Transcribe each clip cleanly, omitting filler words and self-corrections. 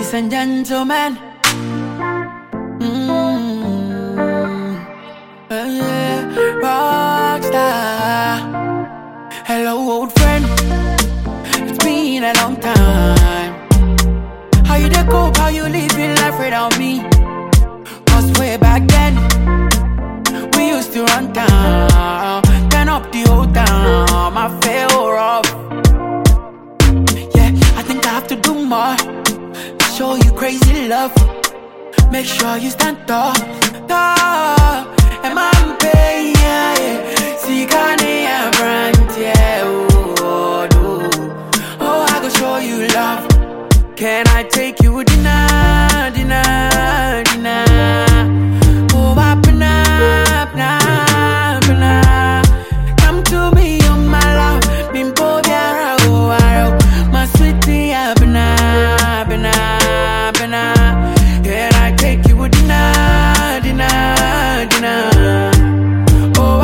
Ladies and gentlemen, rockstar. Hello, old friend. It's been a long time. How you dey cope? How you living life without me? Cause way back then, we used to run down, turn up the old town. I feel rough. Yeah, I think I have to do more to show you crazy love. Make sure you stand tall, tall. And I'm paying, yeah. See, can't brand, yeah. Oh, oh, I go show you love. Can I take you dinner, dinner, dinner? Oh, come to me, oh my love. Bimbo biara, oh, my sweetie, abna. Can I take you dinner, dinner, dinner? Oh,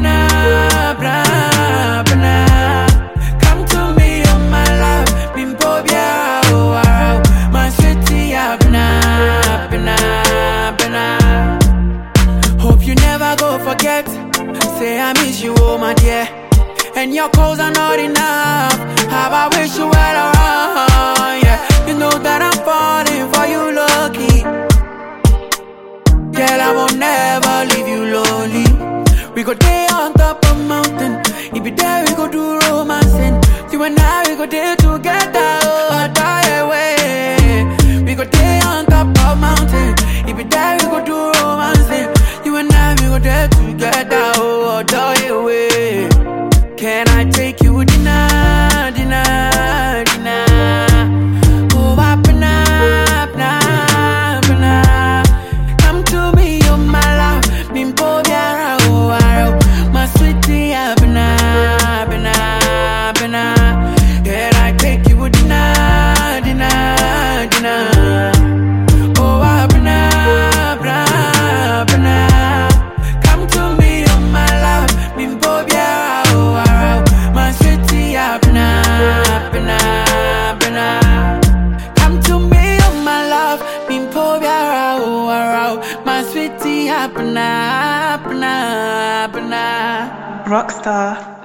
come to me, oh my love. Bimbo biara, oh, my sweetie, abna. Hope you never go forget. Say I miss you, oh my dear. And your calls are not enough. How I wish you were around, yeah. You know that I'm falling for you, lucky. Girl, I won't never leave you lonely. We go day on top of mountain. If you there, we go do romancing. You and I, we go there together, oh, die away. We go day on top of mountain. If you there, we go do romancing. You and I, we go there together, oh, die away. Can I take you dinner, dinner, dinner? Oh, come to me, oh my love. Bimbo biara, oh, my sweetie, abna. Can I take you dinner, dinner, dinner? Oh, come to me, oh my love. Bimbo biara, oh, my sweetie, abna. Come to me, oh my love. Bimbo biara, oh, my sweetie, abna. Rockstar.